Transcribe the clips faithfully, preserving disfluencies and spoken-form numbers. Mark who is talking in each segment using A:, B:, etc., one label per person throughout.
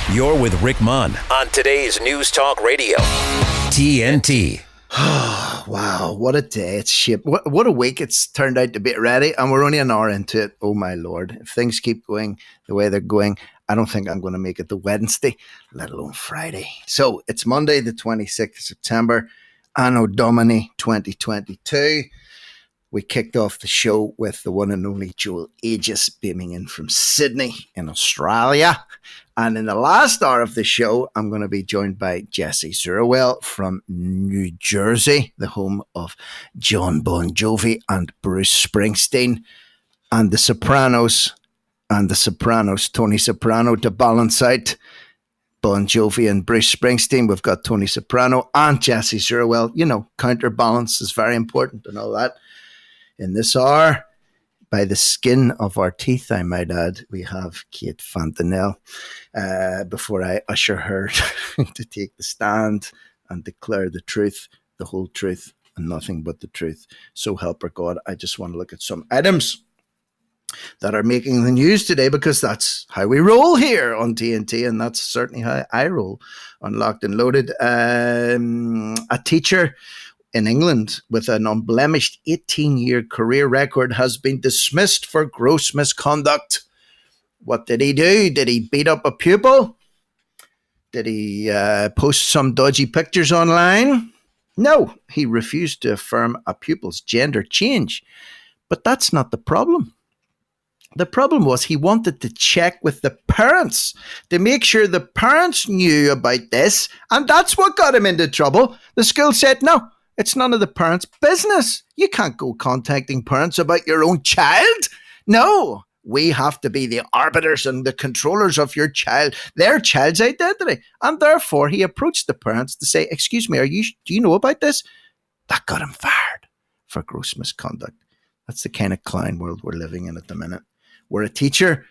A: You're with Rick Munn on today's News Talk Radio, T N T.
B: Wow, what a day. It's shit. What, what a week it's turned out to be already. And we're only an hour into it. Oh, my Lord. If things keep going the way they're going, I don't think I'm going to make it to Wednesday, let alone Friday. So it's Monday, the twenty-sixth of September, Anno Domini twenty twenty-two. We kicked off the show with the one and only Joel Aegis beaming in from Sydney in Australia. And in the last hour of the show, I'm going to be joined by Jessie Zerwell from New Jersey, the home of John Bon Jovi and Bruce Springsteen, and the Sopranos, and the Sopranos, Tony Soprano to balance out Bon Jovi and Bruce Springsteen. We've got Tony Soprano and Jessie Zerwell. You know, counterbalance is very important and all that. In this hour, by the skin of our teeth, I might add, we have Kate Fontanelle. Uh, before I usher her to take the stand and declare the truth, the whole truth, and nothing but the truth. So help her God. I just want to look at some items that are making the news today, because that's how we roll here on T N T, and that's certainly how I roll on Locked and Loaded. Um, a teacher in England with an unblemished eighteen-year career record has been dismissed for gross misconduct. What did he do? Did he beat up a pupil? Did he uh, post some dodgy pictures online? No, he refused to affirm a pupil's gender change. But that's not the problem. The problem was he wanted to check with the parents to make sure the parents knew about this, and that's what got him into trouble. The school said, no, it's none of the parents' business. You can't go contacting parents about your own child. No, we have to be the arbiters and the controllers of your child, their child's identity. And therefore, he approached the parents to say, excuse me, are you? do you know about this? That got him fired for gross misconduct. That's the kind of clown world we're living in at the minute, where a teacher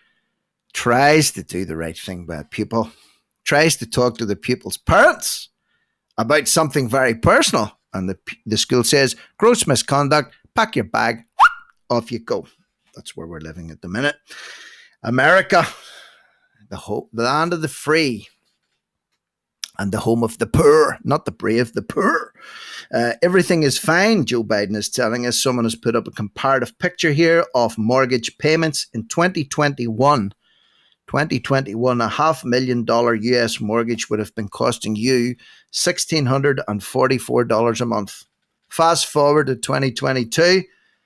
B: tries to do the right thing by a pupil, tries to talk to the pupil's parents about something very personal, and the the school says, gross misconduct, pack your bag, off you go. That's where we're living at the minute. America, the, ho- the land of the free and the home of the poor, not the brave, the poor. Uh, everything is fine, Joe Biden is telling us. Someone has put up a comparative picture here of mortgage payments in twenty twenty-one. twenty twenty-one, a half million dollar U S mortgage would have been costing you one thousand six hundred forty-four dollars a month. Fast forward to twenty twenty-two,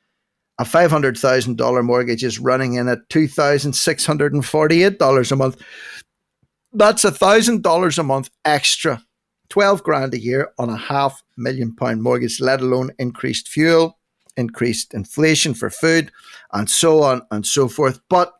B: a five hundred thousand dollars mortgage is running in at two thousand six hundred forty-eight dollars a month. That's one thousand dollars a month extra. twelve grand a year on a half million pound mortgage, let alone increased fuel, increased inflation for food, and so on and so forth. But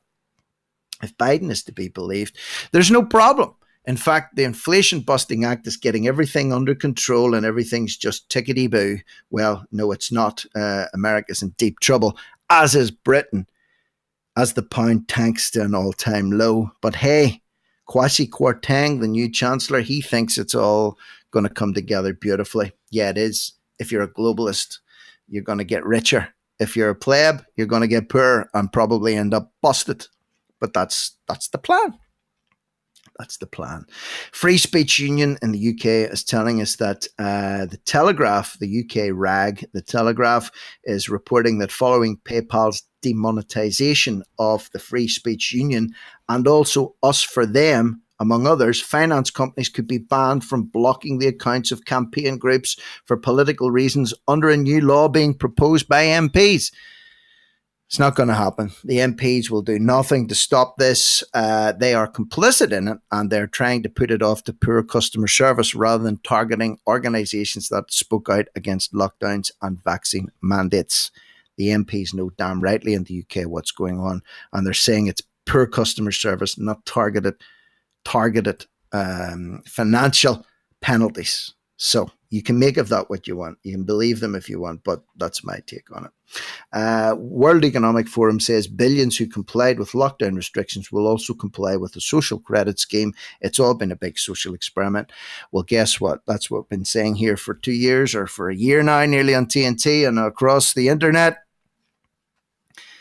B: if Biden is to be believed, there's no problem. In fact, the Inflation Busting Act is getting everything under control and everything's just tickety-boo. Well, no, it's not. Uh, America's in deep trouble, as is Britain, as the pound tanks to an all-time low. But hey, Kwasi Kwarteng, the new chancellor, he thinks it's all going to come together beautifully. Yeah, it is. If you're a globalist, you're going to get richer. If you're a pleb, you're going to get poorer and probably end up busted. But that's that's the plan. That's the plan. Free Speech Union in the U K is telling us that uh, the Telegraph, the U K rag, the Telegraph, is reporting that following PayPal's demonetization of the Free Speech Union and also Us for Them, among others, finance companies could be banned from blocking the accounts of campaign groups for political reasons under a new law being proposed by M Ps. It's not going to happen. The M Ps will do nothing to stop this. Uh, they are complicit in it, and they're trying to put it off to poor customer service rather than targeting organisations that spoke out against lockdowns and vaccine mandates. The M Ps know damn rightly in the U K what's going on, and they're saying it's poor customer service, not targeted, targeted um, financial penalties. So you can make of that what you want. You can believe them if you want, but that's my take on it. Uh, World Economic Forum says billions who complied with lockdown restrictions will also comply with the social credit scheme. It's all been a big social experiment. Well, guess what? That's what we've been saying here for two years or for a year now, nearly on T N T and across the internet.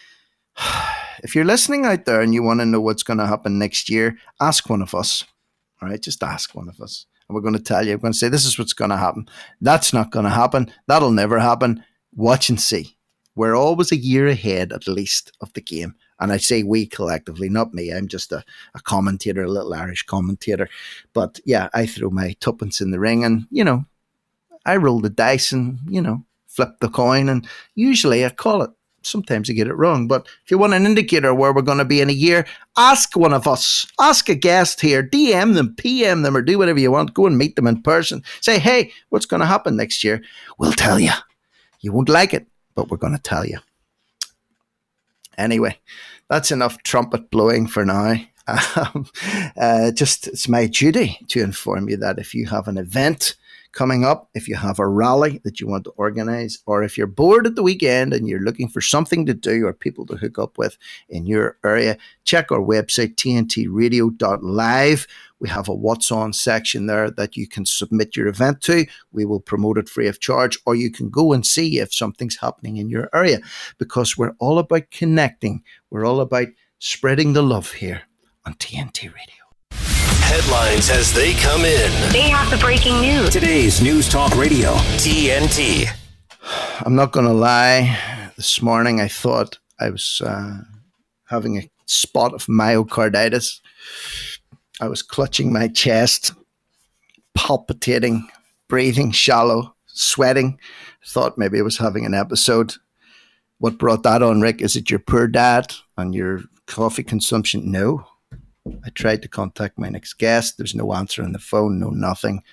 B: If you're listening out there and you want to know what's going to happen next year, ask one of us. All right, just ask one of us. And we're going to tell you, we're going to say, this is what's going to happen. That's not going to happen. That'll never happen. Watch and see. We're always a year ahead, at least, of the game. And I say we collectively, not me. I'm just a, a commentator, a little Irish commentator. But yeah, I throw my tuppence in the ring and, you know, I roll the dice and, you know, flip the coin. And usually I call it. Sometimes I get it wrong. But if you want an indicator where we're going to be in a year, ask one of us. Ask a guest here. D M them, P M them, or do whatever you want. Go and meet them in person. Say, hey, what's going to happen next year? We'll tell you. You won't like it, but we're going to tell you. Anyway, that's enough trumpet blowing for now. Um, uh, just it's my duty to inform you that if you have an event coming up, if you have a rally that you want to organize, or if you're bored at the weekend and you're looking for something to do or people to hook up with in your area, check our website, t n t radio dot live. We have a What's On section there that you can submit your event to. We will promote it free of charge, or you can go and see if something's happening in your area, because we're all about connecting. We're all about spreading the love here on T N T Radio.
A: Headlines as they come in.
C: They have the breaking news.
A: Today's News Talk Radio, T N T.
B: I'm not going to lie. This morning I thought I was uh, having a spot of myocarditis. I was clutching my chest, palpitating, breathing shallow, sweating. Thought maybe I was having an episode. What brought that on, Rick? Is it your poor diet and your coffee consumption? No. I tried to contact my next guest. There's no answer on the phone, no nothing.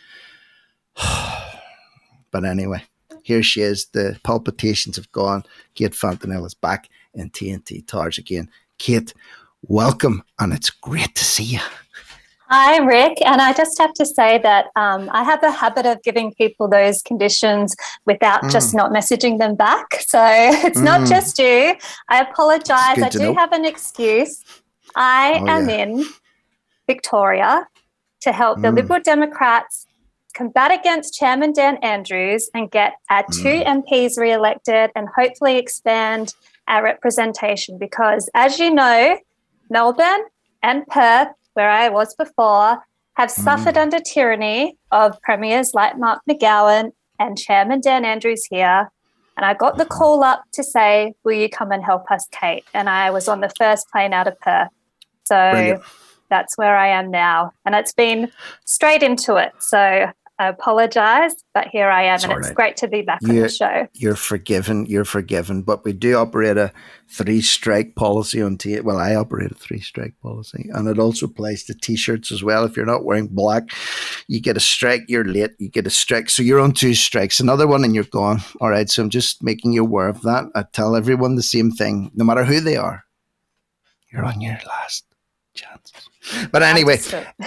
B: But anyway, here she is. The palpitations have gone. Kate Fontanelle is back in T N T Towers again. Kate, welcome, and it's great to see you.
D: Hi, Rick. And I just have to say that um, I have a habit of giving people those conditions without mm. just not messaging them back. So it's mm. not just you. I apologize. I do know. have an excuse. I oh, am yeah. in Victoria to help mm. the Liberal Democrats combat against Chairman Dan Andrews and get our mm. two M Ps re-elected and hopefully expand our representation, because, as you know, Melbourne and Perth, where I was before, have mm. suffered under tyranny of premiers like Mark McGowan and Chairman Dan Andrews here. And I got the call up to say, will you come and help us, Kate? And I was on the first plane out of Perth. So Brilliant. That's where I am now. And it's been straight into it. So I apologize, but here I am. It's and it's right. great to be back you're, on the show.
B: You're forgiven. You're forgiven. But we do operate a three-strike policy on T. Well, I operate a three-strike policy. And it also applies to T-shirts as well. If you're not wearing black, you get a strike. You're late. You get a strike. So you're on two strikes. Another one and you're gone. All right. So I'm just making you aware of that. I tell everyone the same thing, no matter who they are. You're on your last chance. But anyway,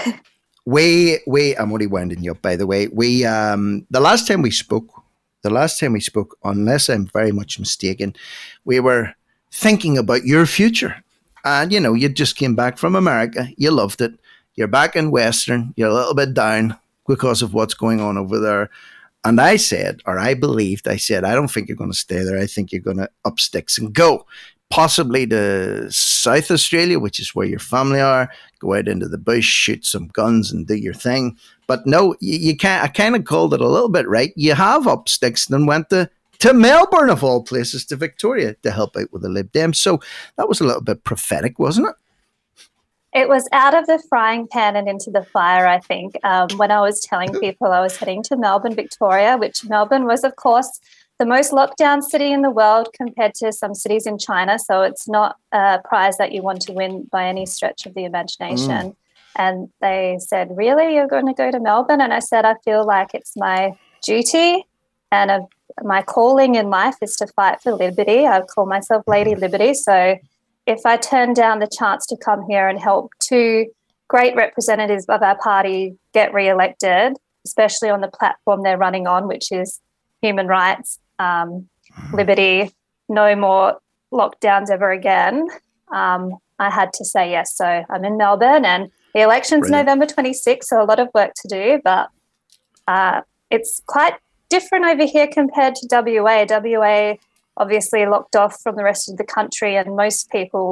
B: we we I'm only winding you up, by the way. We um the last time we spoke, the last time we spoke, unless I'm very much mistaken, we were thinking about your future. And you know, you just came back from America, you loved it. You're back in Western, you're a little bit down because of what's going on over there. And I said, or I believed, I said, I don't think you're going to stay there. I think you're going to up sticks and go. Possibly to South Australia, which is where your family are, go out into the bush, shoot some guns and do your thing. But no, you, you can't. I kind of called it a little bit right. You have up sticks and then went to, to Melbourne, of all places, to Victoria to help out with the Lib Dems. So that was a little bit prophetic, wasn't it?
D: It was out of the frying pan and into the fire, I think, um, when I was telling people I was heading to Melbourne, Victoria, which Melbourne was, of course, the most locked down city in the world compared to some cities in China. So it's not a prize that you want to win by any stretch of the imagination. Mm. And they said, really, you're going to go to Melbourne? And I said, I feel like it's my duty and a, my calling in life is to fight for liberty. I call myself Lady Liberty. So if I turn down the chance to come here and help two great representatives of our party get re-elected, especially on the platform they're running on, which is human rights, Um, liberty, no more lockdowns ever again. Um, I had to say yes. So I'm in Melbourne and the election's Brilliant. November twenty-sixth, so a lot of work to do, but uh, it's quite different over here compared to W A. W A obviously locked off from the rest of the country and most people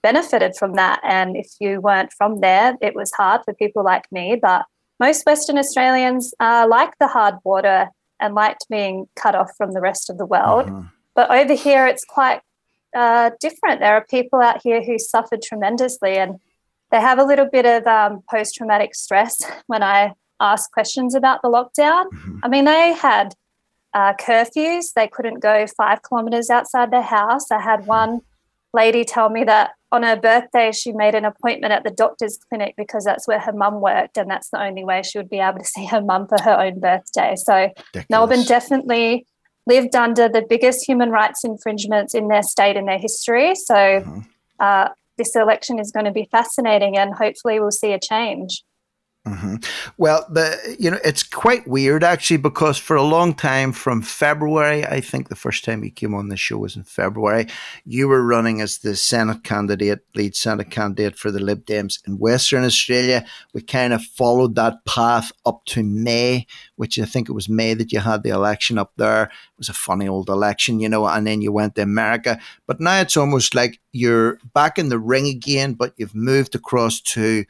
D: benefited from that. And if you weren't from there, it was hard for people like me. But most Western Australians uh, like the hard border and liked being cut off from the rest of the world. Mm-hmm. But over here, it's quite uh, different. There are people out here who suffered tremendously, and they have a little bit of um, post-traumatic stress when I ask questions about the lockdown. Mm-hmm. I mean, they had uh, curfews. They couldn't go five kilometres outside their house. I had one lady tell me that on her birthday she made an appointment at the doctor's clinic because that's where her mum worked, and that's the only way she would be able to see her mum for her own birthday. So Ridiculous. Melbourne definitely lived under the biggest human rights infringements in their state in their history. So mm-hmm. uh, this election is going to be fascinating, and hopefully we'll see a change.
B: Mm-hmm. Well, the you know, it's quite weird actually, because for a long time from February, I think the first time you came on the show was in February, you were running as the Senate candidate, lead Senate candidate for the Lib Dems in Western Australia. We kind of followed that path up to May, which I think it was May that you had the election up there. It was a funny old election, you know, and then you went to America. But now it's almost like you're back in the ring again, but you've moved across to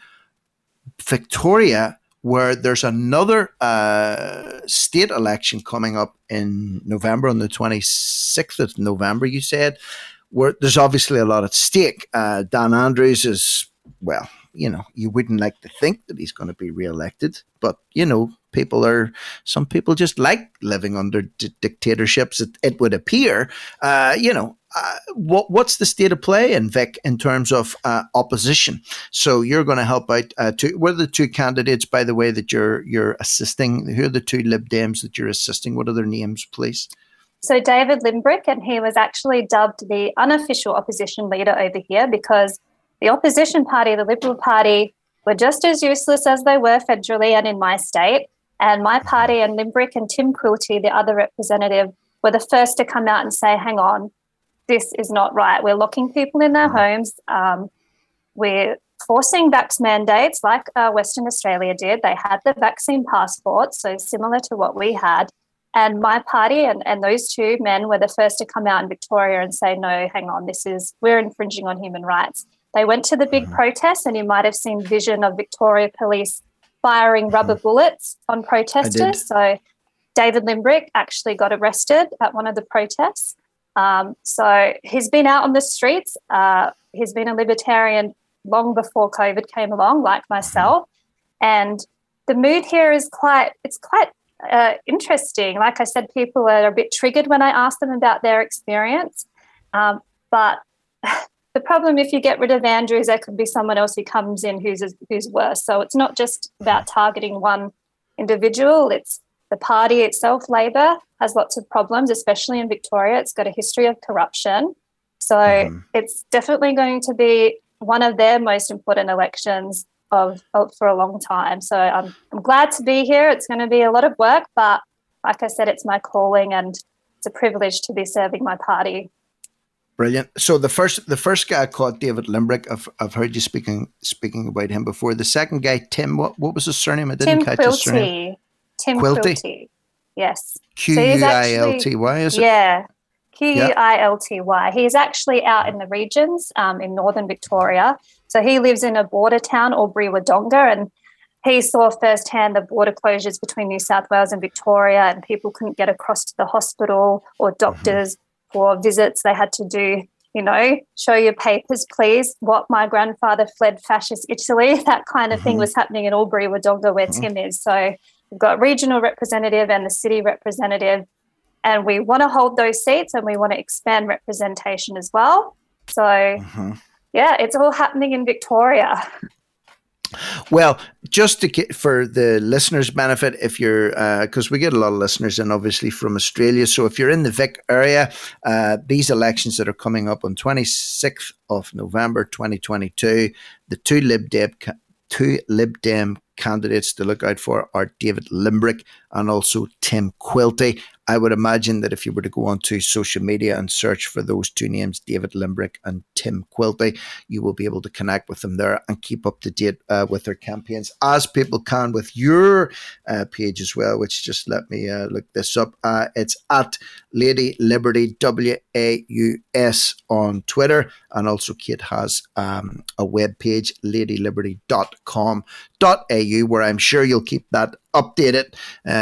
B: Victoria, where there's another uh, state election coming up in November, on the twenty-sixth of November, you said, where there's obviously a lot at stake. Uh, Dan Andrews is, well, you know, you wouldn't like to think that he's going to be re-elected, but, you know, people are, some people just like living under d- dictatorships, it, it would appear. Uh, you know, uh, what what's the state of play in Vic in terms of uh, opposition? So you're going to help out. Uh, two, what are the two candidates, by the way, that you're you're assisting? Who are the two Lib Dems that you're assisting? What are their names, please?
D: So David Limbrick, and he was actually dubbed the unofficial opposition leader over here because the opposition party, the Liberal Party, were just as useless as they were federally and in my state. And my party and Limbrick and Tim Quilty, the other representative, were the first to come out and say, hang on, this is not right. We're locking people in their homes. Um, we're forcing vax mandates like uh, Western Australia did. They had the vaccine passports, so similar to what we had. And my party and, and those two men were the first to come out in Victoria and say, no, hang on, this is, we're infringing on human rights. They went to the big mm-hmm. protests, and you might have seen vision of Victoria Police firing rubber mm-hmm. bullets on protesters. So David Limbrick actually got arrested at one of the protests. Um, so he's been out on the streets. Uh, he's been a libertarian long before COVID came along, like myself. And the mood here is quite, it's quite uh, interesting. Like I said, people are a bit triggered when I ask them about their experience. Um, but the problem, if you get rid of Andrews, there could be someone else who comes in who's who's worse. So it's not just about targeting one individual. It's the party itself, Labor, has lots of problems, especially in Victoria. It's got a history of corruption. So mm-hmm. it's definitely going to be one of their most important elections of, of for a long time. So I'm, I'm glad to be here. It's going to be a lot of work, but like I said, it's my calling and it's a privilege to be serving my party.
B: Brilliant. So the first the first guy called David Limbrick, I've I've heard you speaking speaking about him before. The second guy, Tim, what, what was his surname? I didn't
D: Tim
B: catch
D: Quilty.
B: his surname.
D: Tim Quilty. Quilty. Yes.
B: Q U I L T Y, is it?
D: Yeah. Q U I L T Y. He's actually out in the regions um, in northern Victoria. So he lives in a border town, Albury-Wodonga, and he saw firsthand the border closures between New South Wales and Victoria, and people couldn't get across to the hospital or doctors mm-hmm. for visits. They had to do, you know, show your papers, please. What my grandfather fled fascist Italy, that kind of mm-hmm. thing was happening in Albury-Wodonga where mm-hmm. Tim is. So we've got regional representative and the city representative, and we want to hold those seats and we want to expand representation as well. So, mm-hmm. yeah, it's all happening in Victoria.
B: Well, just to get, for the listeners' benefit, if you're, because uh, we get a lot of listeners in obviously from Australia, so if you're in the Vic area, uh, these elections that are coming up on twenty-sixth of November twenty twenty-two, the two Lib Dem, two Lib Dem candidates to look out for are David Limbrick and also Tim Quilty. I would imagine that if you were to go onto social media and search for those two names, David Limbrick and Tim Quilty, you will be able to connect with them there and keep up to date uh, with their campaigns, as people can with your uh, page as well, which just let me uh, look this up. Uh, it's at Lady Liberty W A U S on Twitter, and also Kate has um, a web page, lady liberty dot com dot a u, where I'm sure you'll keep that updated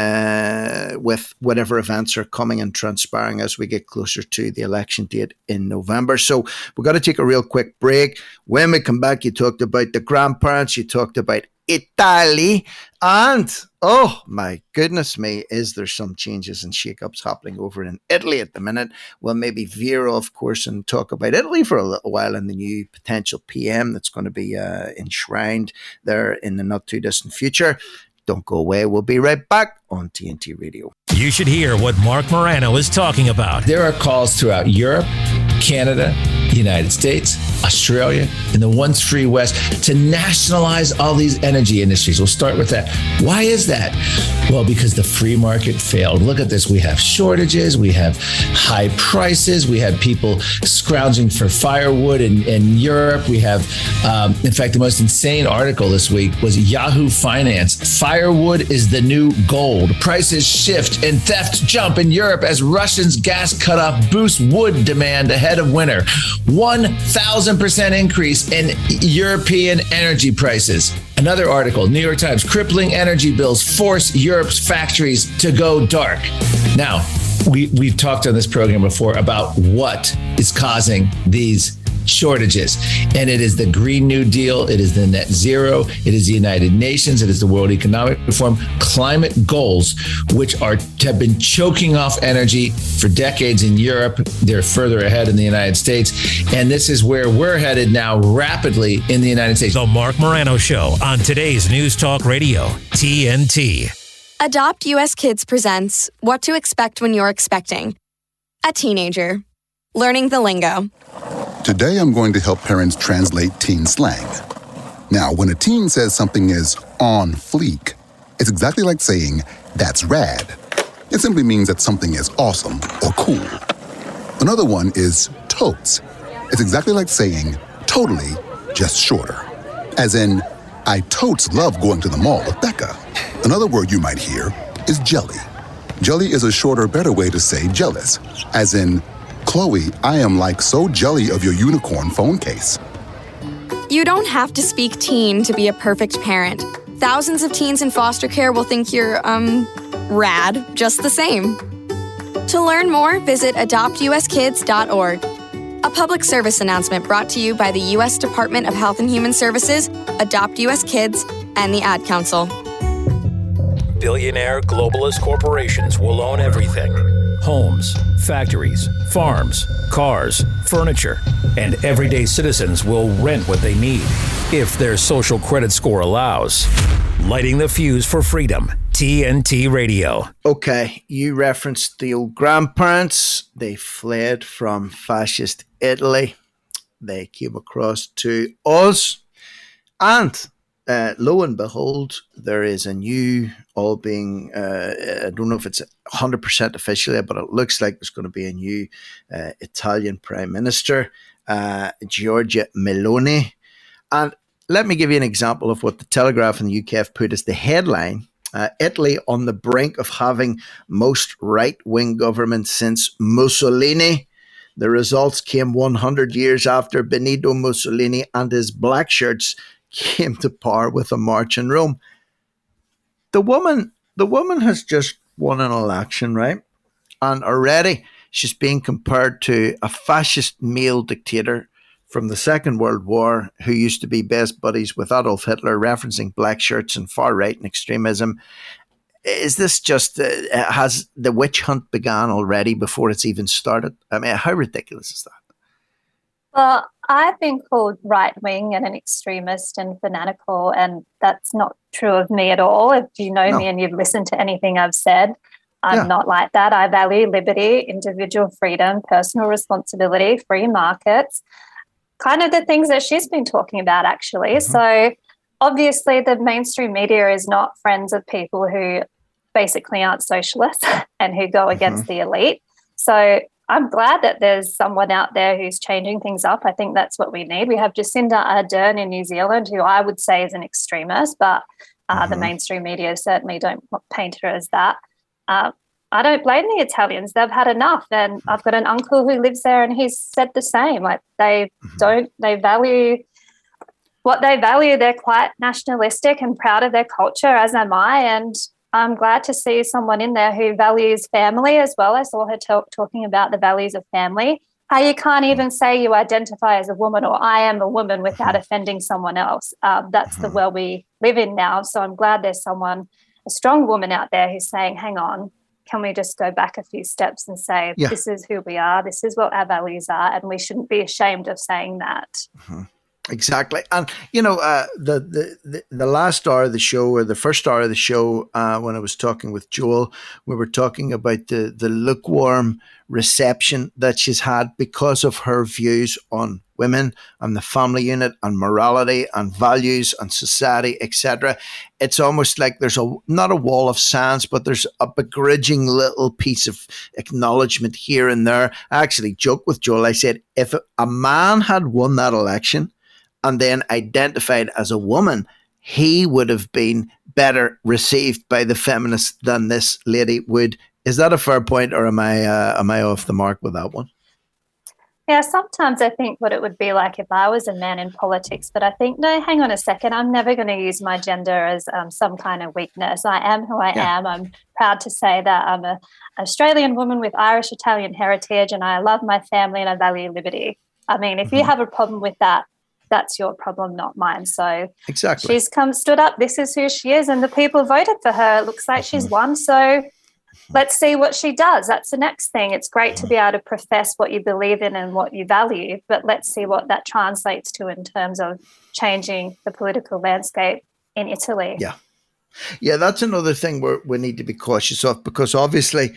B: uh, with whatever events are coming and transpiring as we get closer to the election date in November. So we've got to take a real quick break. When we come back, you talked about the grandparents, you talked about Italy, and oh my goodness me, is there some changes and shakeups happening over in Italy at the minute? We'll maybe veer off course and talk about Italy for a little while and the new potential P M that's going to be uh, enshrined there in the not too distant future. Don't go away. We'll be right back on T N T Radio.
A: You should hear what Mark Morano is talking about.
C: There are calls throughout Europe, Canada, the United States, Australia, and the once free West to nationalize all these energy industries. We'll start with that. Why is that? Well, because the free market failed. Look at this. We have shortages. We have high prices. We have people scrounging for firewood in, in Europe. We have, um, in fact, the most insane article this week was Yahoo Finance. Firewood is the new gold. Prices shift and theft jump in Europe as Russians' gas cutoff boosts wood demand ahead of winter. one thousand percent increase in European energy prices. Another article, New York Times, crippling energy bills force Europe's factories to go dark. Now, we, we've talked on this program before about what is causing these shortages. And it is the Green New Deal. It is the net zero. It is the United Nations. It is the World Economic Forum climate goals, which are have been choking off energy for decades in Europe. They're further ahead in the United States. And this is where we're headed now rapidly in the United States.
A: The Mark Morano Show on today's News Talk Radio, T N T.
E: Adopt U S Kids presents What to Expect When You're Expecting. A teenager. Learning the lingo.
F: Today, I'm going to help parents translate teen slang. Now, when a teen says something is on fleek, it's exactly like saying, that's rad. It simply means that something is awesome or cool. Another one is totes. It's exactly like saying, totally, just shorter. As in, I totes love going to the mall with Becca. Another word you might hear is jelly. Jelly is a shorter, better way to say jealous. As in, Chloe, I am like so jelly of your unicorn phone case.
E: You don't have to speak teen to be a perfect parent. Thousands of teens in foster care will think you're, um, rad, just the same. To learn more, visit adopt u s kids dot org. A public service announcement brought to you by the U S Department of Health and Human Services, Adopt U S Kids, and the Ad Council.
A: Billionaire globalist corporations will own everything. Homes, factories, farms, cars, furniture, and everyday citizens will rent what they need, if their social credit score allows. Lighting the fuse for freedom. T N T Radio.
B: Okay, you referenced the old grandparents. They fled from fascist Italy. They came across to us. And uh, lo and behold, there is a new, all being, uh, I don't know if it's one hundred percent officially, but it looks like there's going to be a new uh, Italian Prime Minister, uh, Giorgia Meloni. And let me give you an example of what the Telegraph and the U K have put as the headline. Uh, Italy on the brink of having most right-wing government since Mussolini. The results came one hundred years after Benito Mussolini and his black shirts came to power with a march in Rome. The woman, the woman has just won an election, right? And already she's being compared to a fascist male dictator from the Second World War who used to be best buddies with Adolf Hitler, referencing black shirts and far-right and extremism. Is this just, uh, has the witch hunt begun already before it's even started? I mean, how ridiculous is that?
D: Well, I've been called right-wing and an extremist and fanatical, and that's not true of me at all. If you know no. me and you've listened to anything I've said, I'm yeah. not like that. I value liberty, individual freedom, personal responsibility, free markets, kind of the things that she's been talking about, actually. Mm-hmm. So obviously the mainstream media is not friends of people who basically aren't socialists and who go against mm-hmm. the elite. So I'm glad that there's someone out there who's changing things up. I think that's what we need. We have Jacinda Ardern in New Zealand, who I would say is an extremist, but uh, mm-hmm. the mainstream media certainly don't paint her as that. Uh, I don't blame the Italians. They've had enough. And I've got an uncle who lives there and he's said the same. Like they mm-hmm. don't, they value what they value. They're quite nationalistic and proud of their culture, as am I. And I'm glad to see someone in there who values family as well. I saw her talk, talking about the values of family. How you can't even say you identify as a woman or I am a woman without offending someone else. Um, that's the world we live in now. So I'm glad there's someone, a strong woman out there who's saying, hang on, can we just go back a few steps and say, yeah. this is who we are, this is what our values are, and we shouldn't be ashamed of saying that.
B: Mm-hmm. Exactly. And, you know, uh, the, the, the, the last hour of the show, or the first hour of the show, uh, when I was talking with Joel, we were talking about the, the lukewarm reception that she's had because of her views on women and the family unit and morality and values and society, et cetera. It's almost like there's a not a wall of silence, but there's a begrudging little piece of acknowledgement here and there. I actually joked with Joel. I said, if a man had won that election and then identified as a woman, he would have been better received by the feminists than this lady would. Is that a fair point, or am I uh, am I off the mark with that one?
D: Yeah, sometimes I think what it would be like if I was a man in politics, but I think, no, hang on a second, I'm never going to use my gender as um, some kind of weakness. I am who I yeah. am. I'm proud to say that I'm an Australian woman with Irish-Italian heritage, and I love my family and I value liberty. I mean, if mm-hmm. you have a problem with that, that's your problem, not mine. So
B: exactly.
D: she's come, stood up. This is who she is, and the people voted for her. It looks like she's won. So let's see what she does. That's the next thing. It's great to be able to profess what you believe in and what you value, but let's see what that translates to in terms of changing the political landscape in Italy.
B: Yeah. Yeah, that's another thing we we need to be cautious of, because obviously,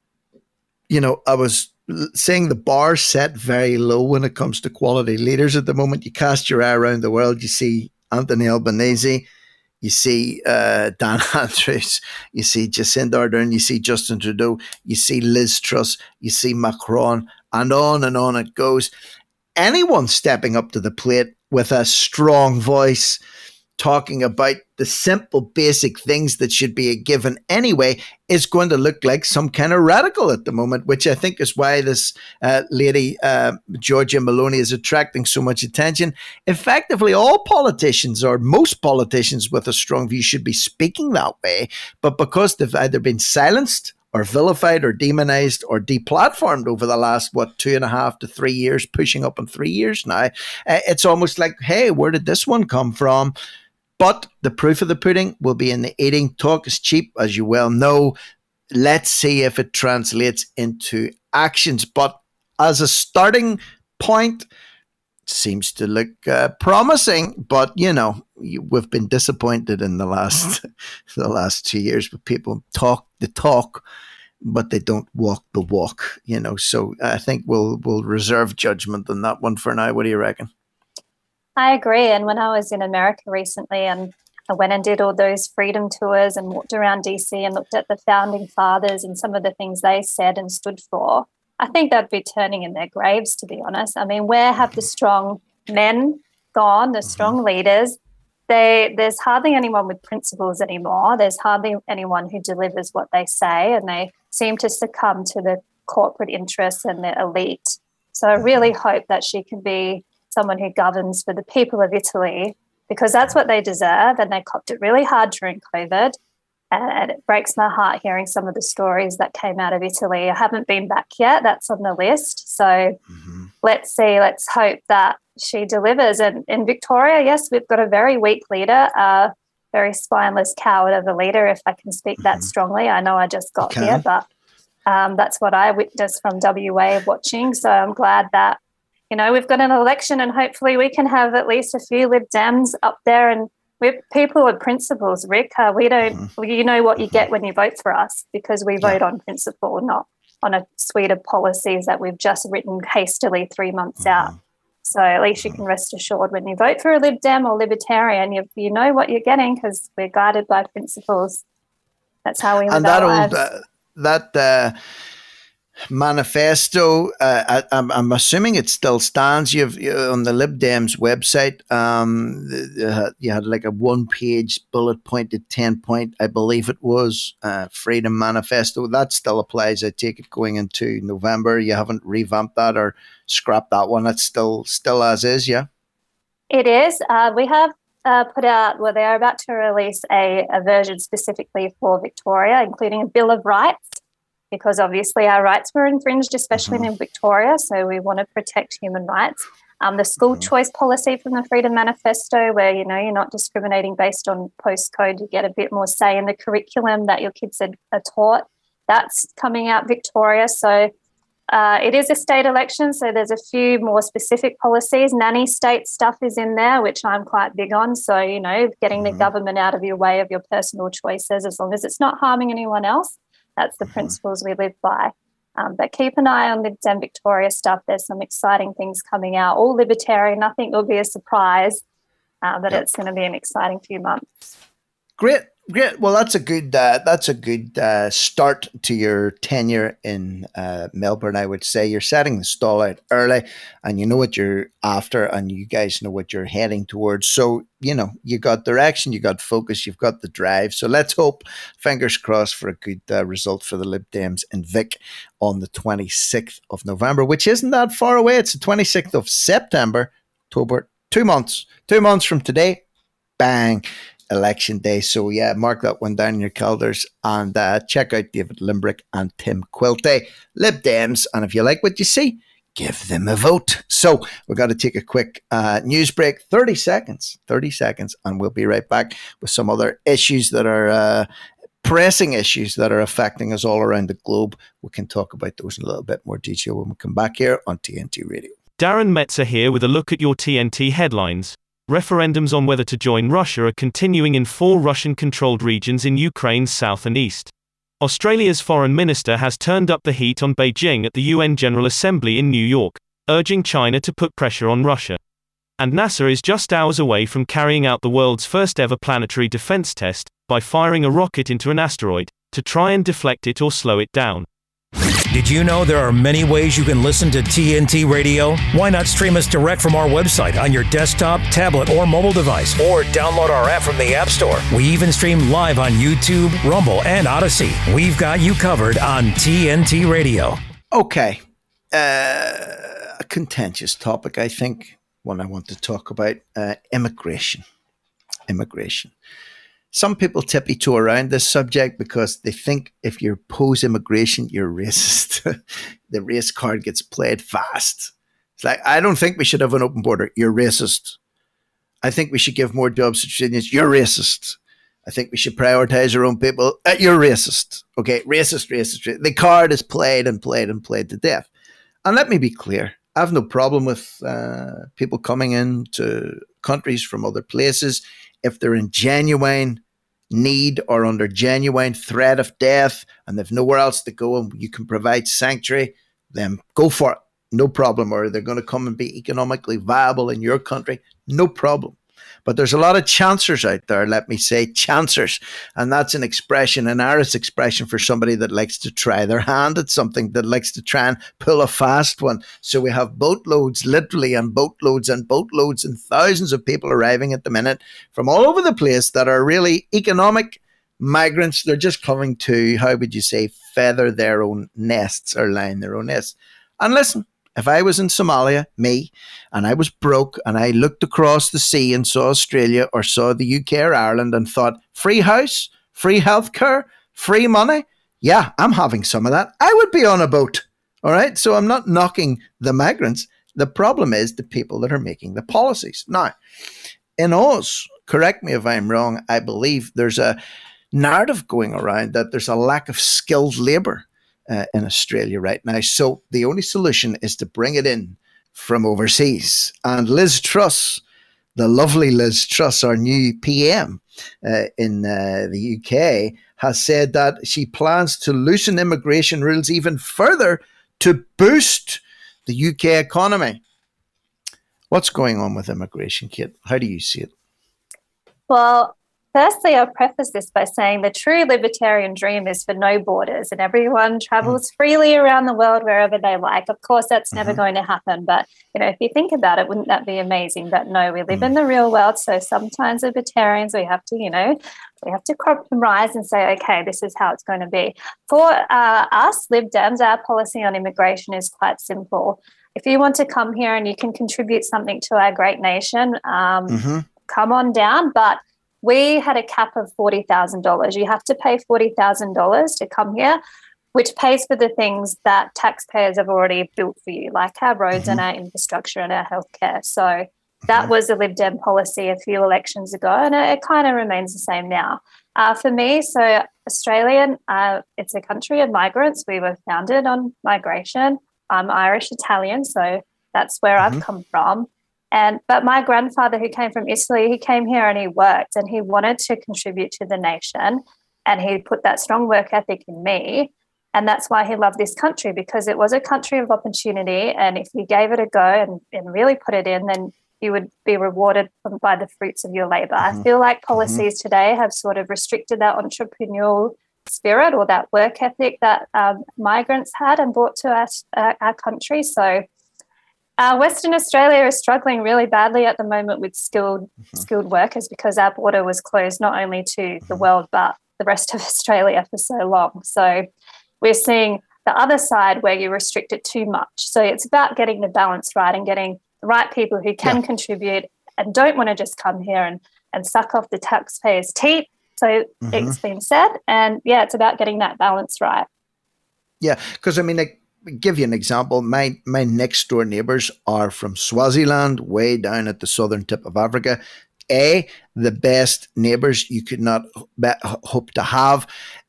B: you know, I was saying the bar set very low when it comes to quality leaders at the moment. You cast your eye around the world, you see Anthony Albanese, you see uh, Dan Andrews, you see Jacinda Ardern, you see Justin Trudeau, you see Liz Truss, you see Macron, and on and on it goes. Anyone stepping up to the plate with a strong voice, talking about the simple basic things that should be a given anyway, is going to look like some kind of radical at the moment, which I think is why this uh, lady, uh, Giorgia Meloni, is attracting so much attention. Effectively, all politicians, or most politicians with a strong view, should be speaking that way, but because they've either been silenced or vilified or demonized or deplatformed over the last, what, two and a half to three years, pushing up on three years now, uh, it's almost like, hey, where did this one come from? But the proof of the pudding will be in the eating. Talk is cheap, as you well know. Let's see if it translates into actions. But as a starting point, it seems to look uh, promising. But, you know, you, we've been disappointed in the last the last two years. But people talk the talk, but they don't walk the walk, you know. So I think we'll we'll reserve judgment on that one for now. What do you reckon?
D: I agree. And when I was in America recently, and I went and did all those freedom tours and walked around D C and looked at the founding fathers and some of the things they said and stood for, I think they'd be turning in their graves, to be honest. I mean, where have the strong men gone, the strong leaders? They, there's hardly anyone with principles anymore. There's hardly anyone who delivers what they say, and they seem to succumb to the corporate interests and the elite. So I really hope that she can be someone who governs for the people of Italy, because that's what they deserve, and they copped it really hard during COVID. And it breaks my heart hearing some of the stories that came out of Italy. I haven't been back yet. That's on the list. So mm-hmm. let's see. Let's hope that she delivers. And in Victoria, yes, we've got a very weak leader, a very spineless coward of a leader, if I can speak mm-hmm. that strongly. I know I just got okay. here, but um, that's what I witnessed from W A watching. So I'm glad that, you know, we've got an election, and hopefully we can have at least a few Lib Dems up there. And we're people with principles, Rick. Uh, we don't, mm-hmm. you know what you get when you vote for us, because we vote yeah. on principle, not on a suite of policies that we've just written hastily three months mm-hmm. out. So at least you can rest assured when you vote for a Lib Dem or Libertarian, you, you know what you're getting, because we're guided by principles. That's how we live
B: and
D: our
B: that
D: lives.
B: old uh, that uh, manifesto, uh, I, I'm, I'm assuming it still stands. You've you, on the Lib Dems website. Um, the, you had like a one-page bullet pointed ten-point, I believe it was, uh, Freedom Manifesto. That still applies. I take it going into November. You haven't revamped that or scrapped that one. That's still still as is. Yeah,
D: it is. Uh, we have uh, put out. Well, they are about to release a, a version specifically for Victoria, including a Bill of Rights, because obviously our rights were infringed, especially mm-hmm. in Victoria, so we want to protect human rights. Um, the school mm-hmm. choice policy from the Freedom Manifesto, where, you know, you're not discriminating based on postcode, you get a bit more say in the curriculum that your kids are, are taught. That's coming out Victoria. So uh, it is a state election, so there's a few more specific policies. Nanny state stuff is in there, which I'm quite big on. So, you know, getting mm-hmm. the government out of your way of your personal choices, as long as it's not harming anyone else. That's the principles we live by. Um, but keep an eye on Lib Dem Victoria stuff. There's some exciting things coming out. All libertarian. Nothing will be a surprise, uh, but yep. it's going to be an exciting few months.
B: Great, great. Well, that's a good. Uh, that's a good uh, start to your tenure in uh, Melbourne. I would say you're setting the stall out early, and you know what you're after, and you guys know what you're heading towards. So you know you got direction, you got focus, you've got the drive. So let's hope, fingers crossed, for a good uh, result for the Lib Dems in Vic on the twenty-sixth of November, which isn't that far away. It's the twenty-sixth of September, October. Two months. Two months from today. Bang. Election day. So yeah, mark that one down in your calendars and uh, check out David Limbrick and Tim Quilty, Lib Dems. And if you like what you see, give them a vote. So we've got to take a quick uh, news break, thirty seconds, thirty seconds, and we'll be right back with some other issues that are uh, pressing issues that are affecting us all around the globe. We can talk about those in a little bit more detail when we come back here on T N T Radio.
G: Darren Metzer here with a look at your T N T headlines. Referendums on whether to join Russia are continuing in four Russian-controlled regions in Ukraine's south and east. Australia's foreign minister has turned up the heat on Beijing at the U N General Assembly in New York, urging China to put pressure on Russia. And NASA is just hours away from carrying out the world's first ever planetary defense test, by firing a rocket into an asteroid, to try and deflect it or slow it down.
A: Did you know there are many ways you can listen to T N T Radio? Why not stream us direct from our website on your desktop, tablet, or mobile device? Or download our app from the App Store. We even stream live on YouTube, Rumble, and Odyssey. We've got you covered on T N T Radio.
B: Okay. Uh, a contentious topic, I think, one I want to talk about. Uh, immigration. Immigration. Some people tippy-toe around this subject because they think if you oppose immigration, you're racist. The race card gets played fast. It's like, I don't think we should have an open border. You're racist. I think we should give more jobs to Australians. You're racist. I think we should prioritize our own people. Uh, you're racist. Okay, racist, racist, racist. The card is played and played and played to death. And let me be clear. I have no problem with uh, people coming into countries from other places if they're in genuine need or under genuine threat of death and they've nowhere else to go and you can provide sanctuary, then go for it. No problem. Or they're going to come and be economically viable in your country. No problem. But there's a lot of chancers out there, let me say, chancers. And that's an expression, an Irish expression for somebody that likes to try their hand at something, that likes to try and pull a fast one. So we have boatloads, literally, and boatloads and boatloads and thousands of people arriving at the minute from all over the place that are really economic migrants. They're just coming to, how would you say, feather their own nests or line their own nests. And listen, if I was in Somalia, me, and I was broke and I looked across the sea and saw Australia or saw the U K or Ireland and thought, free house, free healthcare, free money, yeah, I'm having some of that. I would be on a boat, all right? So I'm not knocking the migrants. The problem is the people that are making the policies. Now, in Oz, correct me if I'm wrong, I believe there's a narrative going around that there's a lack of skilled labour Uh, in Australia right now. So the only solution is to bring it in from overseas. And Liz Truss, the lovely Liz Truss, our new P M uh, in uh, the U K, has said that she plans to loosen immigration rules even further to boost the U K economy. What's going on with immigration, Kate? How do you see it?
D: Well, firstly, I'll preface this by saying the true libertarian dream is for no borders and everyone travels mm. freely around the world wherever they like. Of course, that's mm-hmm. never going to happen. But, you know, if you think about it, wouldn't that be amazing? But no, we live mm. in the real world. So sometimes libertarians, we have to, you know, we have to compromise and say, okay, this is how it's going to be. For uh, us, Lib Dems, our policy on immigration is quite simple. If you want to come here and you can contribute something to our great nation, um, mm-hmm. come on down. But we had a cap of forty thousand dollars. You have to pay forty thousand dollars to come here, which pays for the things that taxpayers have already built for you, like our roads mm-hmm. and our infrastructure and our healthcare. So that was a Lib Dem policy a few elections ago, and it, it kind of remains the same now. Uh, for me, so Australian, uh, it's a country of migrants. We were founded on migration. I'm Irish Italian, so that's where mm-hmm. I've come from. And but my grandfather, who came from Italy, he came here and he worked and he wanted to contribute to the nation, and he put that strong work ethic in me. And that's why he loved this country, because it was a country of opportunity. And if you gave it a go and, and really put it in, then you would be rewarded by the fruits of your labor. Mm-hmm. I feel like policies mm-hmm. today have sort of restricted that entrepreneurial spirit or that work ethic that um, migrants had and brought to us, uh, our country. So Uh, Western Australia is struggling really badly at the moment with skilled mm-hmm. skilled workers, because our border was closed not only to mm-hmm. the world but the rest of Australia for so long. So we're seeing the other side where you restrict it too much. So it's about getting the balance right and getting the right people who can yeah. contribute and don't want to just come here and, and suck off the taxpayers' teeth. So mm-hmm. it's been said. And, yeah, it's about getting that balance right.
B: Yeah, because, I mean, like, give you an example. My my next door neighbors are from Swaziland, way down at the southern tip of Africa. A, the best neighbors you could not be- hope to have.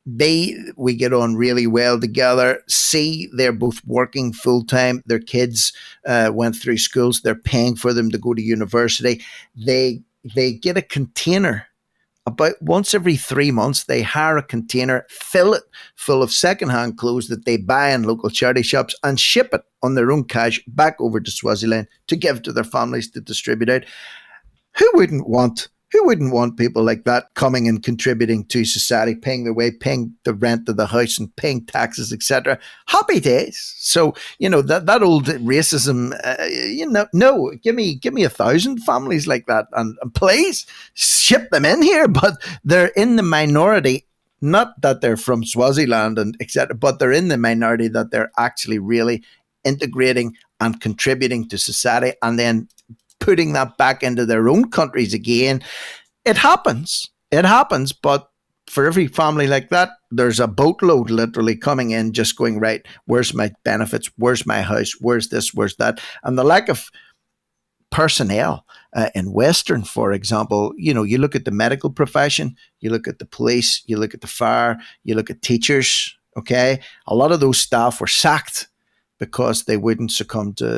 B: B, we get on really well together. C, they're both working full time. Their kids uh, went through schools. They're paying for them to go to university. They they get a container. About once every three months, they hire a container, fill it full of secondhand clothes that they buy in local charity shops, and ship it on their own cash back over to Swaziland to give to their families to distribute out. Who wouldn't want? Who wouldn't want people like that coming and contributing to society, paying their way, paying the rent of the house and paying taxes, et cetera? Happy days. So, you know, that, that old racism, uh, you know, no, give me give me a thousand families like that and, and please ship them in here. But they're in the minority, not that they're from Swaziland and et cetera, but they're in the minority that they're actually really integrating and contributing to society and then putting that back into their own countries again. It happens. It happens. But for every family like that, there's a boatload literally coming in, just going, right, where's my benefits? Where's my house? Where's this? Where's that? And the lack of personnel uh, in Western, for example, you know, you look at the medical profession, you look at the police, you look at the fire, you look at teachers, okay? A lot of those staff were sacked because they wouldn't succumb to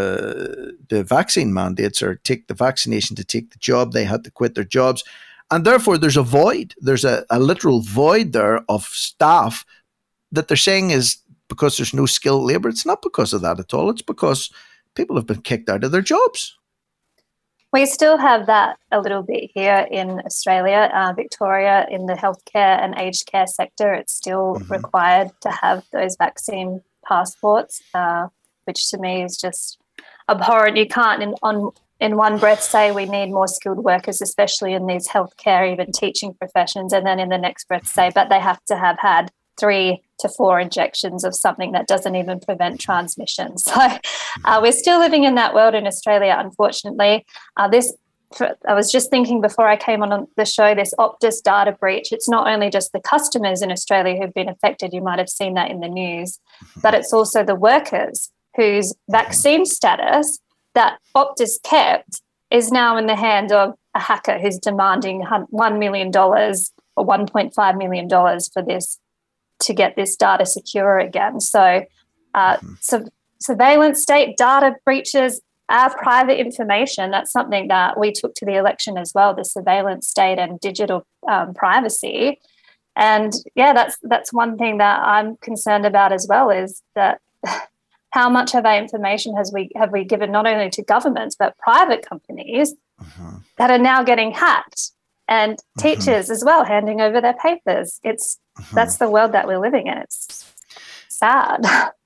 B: uh, the vaccine mandates or take the vaccination to take the job. They had to quit their jobs. And therefore, there's a void. There's a, a literal void there of staff that they're saying is because there's no skilled labor. It's not because of that at all. It's because people have been kicked out of their jobs.
D: We still have that a little bit here in Australia. Uh, Victoria, in the healthcare and aged care sector, it's still mm-hmm. required to have those vaccine passports, uh, which to me is just abhorrent. You can't in, on, in one breath say we need more skilled workers, especially in these healthcare, even teaching professions, and then in the next breath say, but they have to have had three to four injections of something that doesn't even prevent transmission. So uh, we're still living in that world in Australia, unfortunately. Uh, this I was just thinking before I came on the show, this Optus data breach, it's not only just the customers in Australia who've been affected, you might have seen that in the news, but it's also the workers whose vaccine status that Optus kept is now in the hand of a hacker who's demanding one million dollars or one point five million dollars for this to get this data secure again. So, uh, so surveillance state data breaches, our private information, that's something that we took to the election as well, the surveillance state and digital um, privacy. And, yeah, that's that's one thing that I'm concerned about as well, is that how much of our information has we have we given not only to governments but private companies uh-huh. that are now getting hacked. and mm-hmm. teachers as well handing over their papers. It's mm-hmm. that's the world that we're living in. It's sad.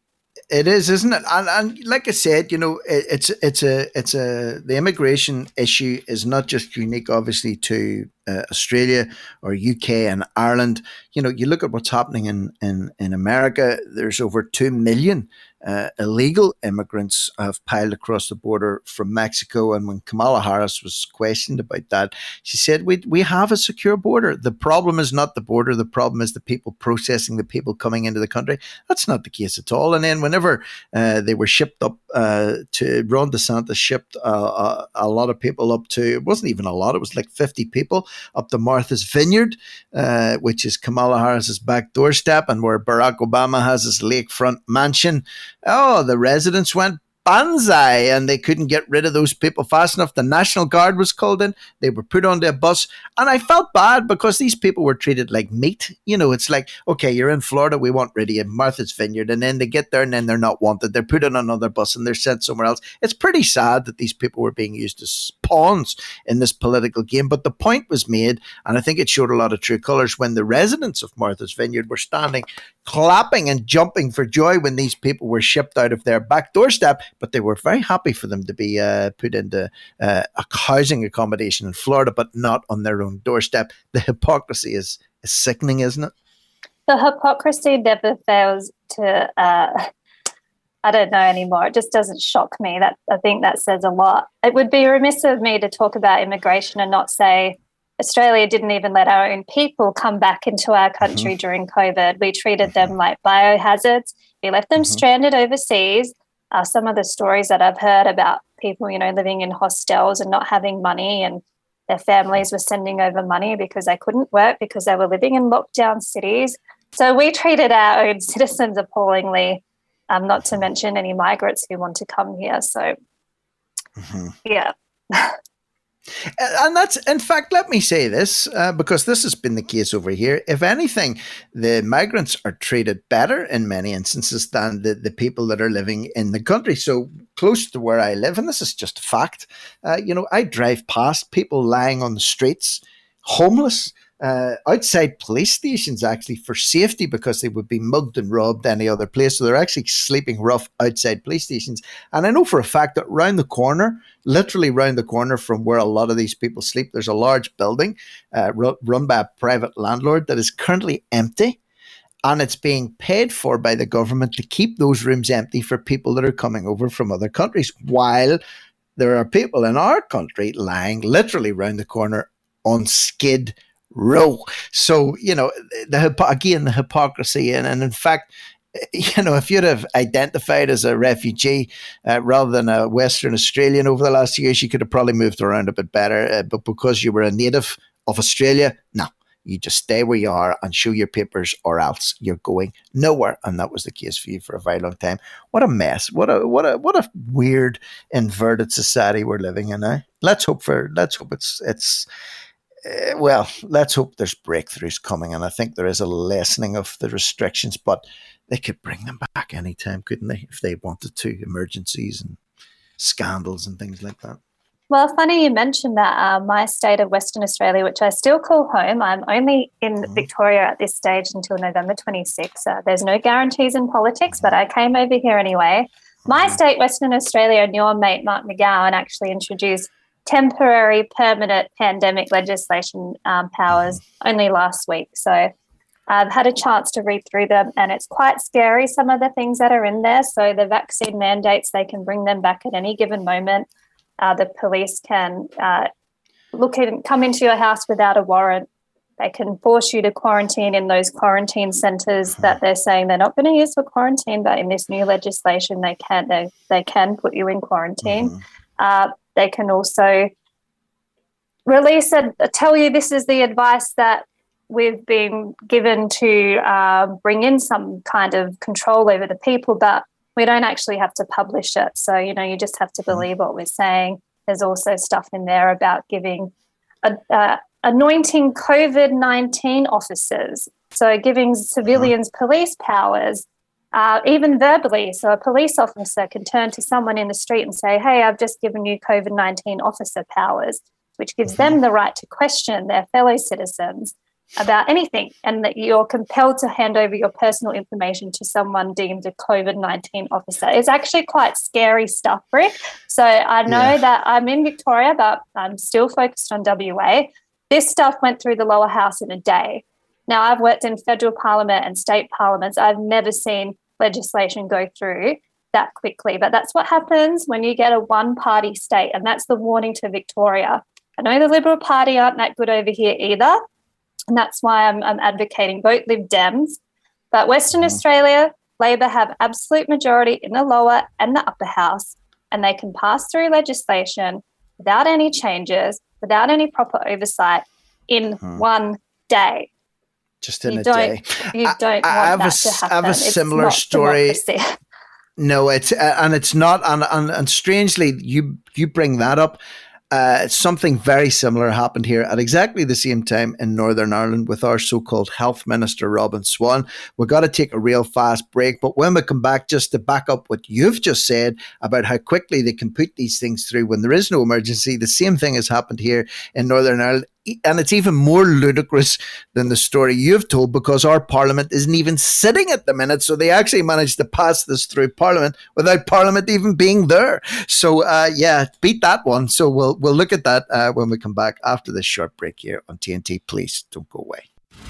B: It is, isn't it? And, and like I said, you know, it, it's it's a it's a the immigration issue is not just unique, obviously, to uh, Australia or U K and Ireland. You know, you look at what's happening in in, in America. There's over two million uh, illegal immigrants have piled across the border from Mexico. And when Kamala Harris was questioned about that, she said, "We we have a secure border. The problem is not the border. The problem is the people processing the people coming into the country." That's not the case at all. And then whenever uh, they were shipped up uh, to Ron DeSantis, shipped uh, a, a lot of people up to, it wasn't even a lot, it was like fifty people up to Martha's Vineyard, uh, which is Kamala Harris's back doorstep and where Barack Obama has his lakefront mansion. Oh, the residents went banzai, and they couldn't get rid of those people fast enough. The National Guard was called in. They were put onto a bus, and I felt bad because these people were treated like meat. You know, it's like, okay, you're in Florida, we want rid of you, Martha's Vineyard, and then they get there and then they're not wanted. They're put on another bus and they're sent somewhere else. It's pretty sad that these people were being used as pawns in this political game, but the point was made, and I think it showed a lot of true colours when the residents of Martha's Vineyard were standing clapping and jumping for joy when these people were shipped out of their back doorstep, but they were very happy for them to be uh, put into uh, a housing accommodation in Florida, but not on their own doorstep. The hypocrisy is, is sickening, isn't it?
D: The hypocrisy never fails to, uh, I don't know anymore. It just doesn't shock me. That I think that says a lot. It would be remiss of me to talk about immigration and not say Australia didn't even let our own people come back into our country mm-hmm. during COVID. We treated mm-hmm. them like biohazards. We left them mm-hmm. stranded overseas. Uh, some of the stories that I've heard about people, you know, living in hostels and not having money, and their families were sending over money because they couldn't work because they were living in lockdown cities. So we treated our own citizens appallingly, um, not to mention any migrants who want to come here. So, mm-hmm. yeah.
B: And that's, in fact, let me say this, uh, because this has been the case over here. If anything, the migrants are treated better in many instances than the, the people that are living in the country. So close to where I live, and this is just a fact, uh, you know, I drive past people lying on the streets, homeless, uh, outside police stations actually for safety because they would be mugged and robbed any other place. So they're actually sleeping rough outside police stations. And I know for a fact that round the corner, literally round the corner from where a lot of these people sleep, there's a large building uh, run by a private landlord that is currently empty. And it's being paid for by the government to keep those rooms empty for people that are coming over from other countries, while there are people in our country lying literally round the corner on Skid Row. So, you know, the again, the hypocrisy. And, and in fact, you know, if you'd have identified as a refugee uh, rather than a Western Australian over the last years, you could have probably moved around a bit better. Uh, but because you were a native of Australia, no. You just stay where you are and show your papers, or else you're going nowhere. And that was the case for you for a very long time. What a mess! What a what a what a weird inverted society we're living in now. Let's hope for let's hope it's it's uh, well. Let's hope there's breakthroughs coming, and I think there is a lessening of the restrictions. But they could bring them back anytime, couldn't they? If they wanted to, emergencies and scandals and things like that.
D: Well, funny you mentioned that. Uh, my state of Western Australia, which I still call home, I'm only in mm-hmm. Victoria at this stage until November twenty-sixth. Uh, there's no guarantees in politics, but I came over here anyway. My mm-hmm. state, Western Australia, and your mate, Mark McGowan, actually introduced temporary permanent pandemic legislation um, powers mm-hmm. only last week. So I've had a chance to read through them, and it's quite scary, some of the things that are in there. So the vaccine mandates, they can bring them back at any given moment. Uh, the police can uh, look in, come into your house without a warrant. They can force you to quarantine in those quarantine centres that they're saying they're not going to use for quarantine, but in this new legislation, they can they, they can put you in quarantine. Mm-hmm. Uh, they can also release and tell you this is the advice that we've been given to uh, bring in some kind of control over the people, but we don't actually have to publish it. So, you know, you just have to believe what we're saying. There's also stuff in there about giving, a, uh, anointing COVID nineteen officers. So giving civilians police powers, uh, even verbally. So a police officer can turn to someone in the street and say, hey, I've just given you COVID nineteen officer powers. which gives them the right to question their fellow citizens about anything, and that you're compelled to hand over your personal information to someone deemed a COVID nineteen officer. It's actually quite scary stuff, Rick. So I know yeah. that I'm in Victoria, but I'm still focused on W A. This stuff went through the lower house in a day. Now, I've worked in federal parliament and state parliaments. I've never seen legislation go through that quickly, but that's what happens when you get a one-party state, and that's the warning to Victoria. I know the Liberal Party aren't that good over here either, and that's why I'm, I'm advocating vote Lib Dems. But Western mm. Australia, Labor have absolute majority in the lower and the upper house, and they can pass through legislation without any changes, without any proper oversight in mm. one day.
B: Just in
D: you
B: a
D: don't,
B: day.
D: You don't
B: I,
D: want
B: I
D: that to happen.
B: I have a
D: it's
B: similar story.
D: Democracy.
B: No, it's uh, and it's not, and, and and strangely, you you bring that up. Uh, something very similar happened here at exactly the same time in Northern Ireland with our so-called Health Minister, Robin Swann. We've got to take a real fast break, but when we come back, just to back up what you've just said about how quickly they can put these things through when there is no emergency, the same thing has happened here in Northern Ireland. And it's even more ludicrous than the story you've told, because our Parliament isn't even sitting at the minute. So they actually managed to pass this through Parliament without Parliament even being there. So, uh, yeah, beat that one. So we'll we'll look at that uh, when we come back after this short break here on T N T. Please don't go away.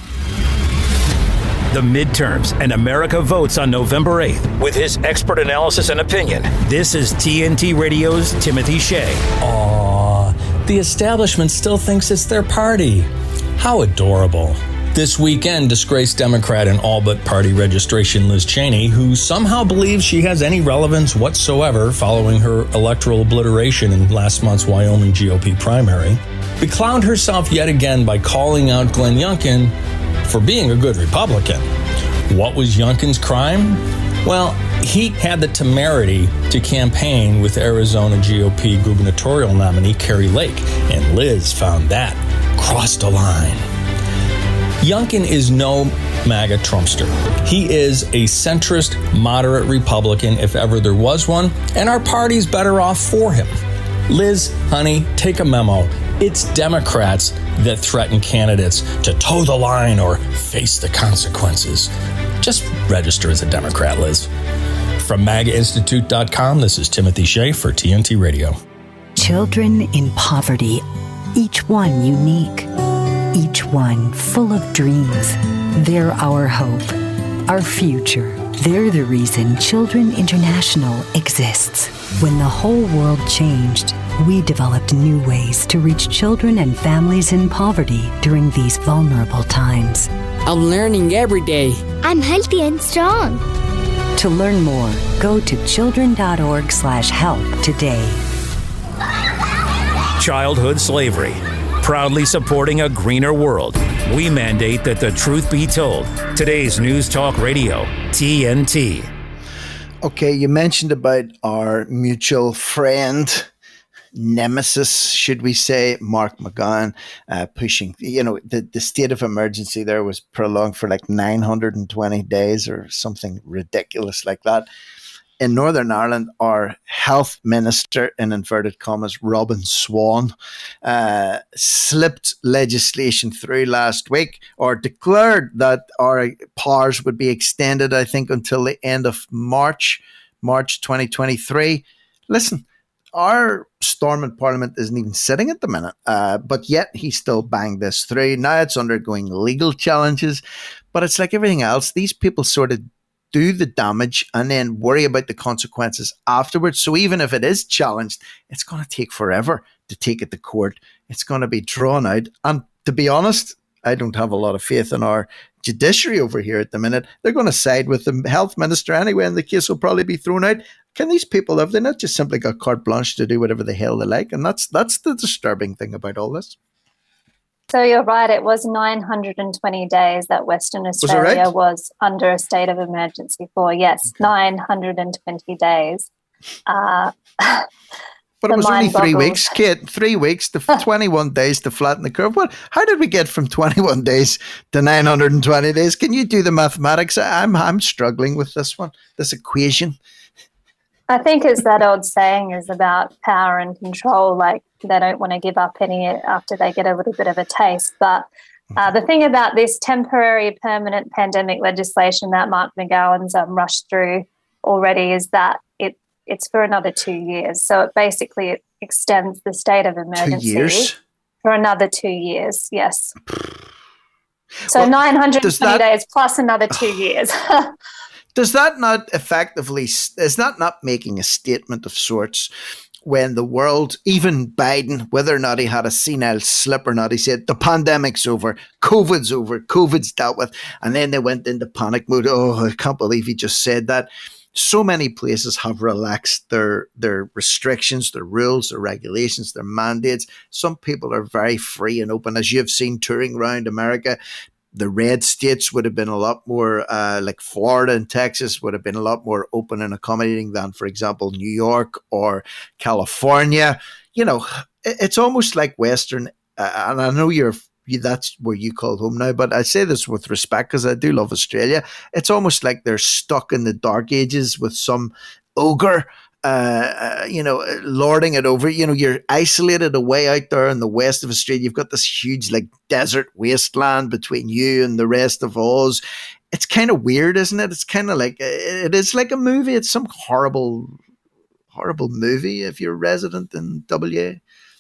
A: The midterms, and America votes on November eighth. With his expert analysis and opinion, this is T N T Radio's Timothy Shea.
H: Aww. The establishment still thinks it's their party. How adorable. This weekend, disgraced Democrat and all but party registration Liz Cheney, who somehow believes she has any relevance whatsoever following her electoral obliteration in last month's Wyoming G O P primary, beclowned herself yet again by calling out Glenn Youngkin for being a good Republican. What was Youngkin's crime? Well, he had the temerity to campaign with Arizona G O P gubernatorial nominee Kari Lake, and Liz found that crossed a line. Youngkin is no MAGA Trumpster. He is a centrist, moderate Republican, if ever there was one, and our party's better off for him. Liz, honey, take a memo. It's Democrats that threaten candidates to toe the line or face the consequences. Just register as a Democrat, Liz. From MAGA Institute dot com, this is Timothy Shea for T N T Radio.
I: Children in poverty, each one unique, each one full of dreams. They're our hope, our future. They're the reason Children International exists. When the whole world changed, we developed new ways to reach children and families in poverty during these vulnerable times.
J: I'm learning every day.
K: I'm healthy and strong.
I: To learn more, go to children.org slash help today.
A: Childhood slavery. Proudly supporting a greener world. We mandate that the truth be told. Today's News Talk Radio, T N T.
B: Okay, you mentioned about our mutual friend, nemesis, should we say, Mark McGowan, uh, pushing, you know, the, the state of emergency there was prolonged for like nine hundred twenty days or something ridiculous like that. In Northern Ireland, our health minister, in inverted commas, Robin Swann, uh, slipped legislation through last week, or declared that our powers would be extended, I think, until the end of March, March twenty twenty-three. Listen, our Stormont Parliament isn't even sitting at the minute, uh, but yet he still banged this through. Now it's undergoing legal challenges, but it's like everything else. These people sort of do the damage and then worry about the consequences afterwards. So even if it is challenged, it's going to take forever to take it to court. It's going to be drawn out. And to be honest, I don't have a lot of faith in our judiciary over here at the minute. They're going to side with the health minister anyway, and the case will probably be thrown out. Can these people, have they not just simply got carte blanche to do whatever the hell they like? And that's that's the disturbing thing about all this.
D: So you're right, it was nine hundred twenty days that Western Australia was, right? was under a state of emergency for. Yes, okay. nine hundred twenty days. Uh,
B: but it was only three boggles. weeks, Kate, three weeks to twenty-one days to flatten the curve. What? How did we get from twenty-one days to nine hundred twenty days? Can you do the mathematics? I'm I'm struggling with this one, this equation.
D: I think it's that old saying is about power and control. Like, they don't want to give up any after they get a little bit of a taste. But uh, the thing about this temporary permanent pandemic legislation that Mark McGowan's um, rushed through already is that it it's for another two years. So it basically extends the state of emergency
B: Two years?
D: for another two years. Yes. So
B: Well,
D: nine hundred twenty
B: does that-
D: days plus another two years.
B: Does that not effectively, is that not making a statement of sorts when the world, even Biden, whether or not he had a senile slip or not, he said, the pandemic's over, COVID's over, COVID's dealt with. And then they went into panic mode. Oh, I can't believe he just said that. So many places have relaxed their, their restrictions, their rules, their regulations, their mandates. Some people are very free and open. As you've seen touring around America, the red states would have been a lot more, uh, like Florida and Texas would have been a lot more open and accommodating than, for example, New York or California. You know, it, it's almost like Western, uh, and I know you're, you, that's where you call home now, but I say this with respect because I do love Australia. It's almost like they're stuck in the dark ages with some ogre, uh, uh, you know, lording it over. You know, you're isolated away out there in the west of Australia. You've got this huge, like, desert wasteland between you and the rest of Oz. It's kind of weird, isn't it? It's kind of like, it is like a movie. It's some horrible, horrible movie if you're a resident in W A.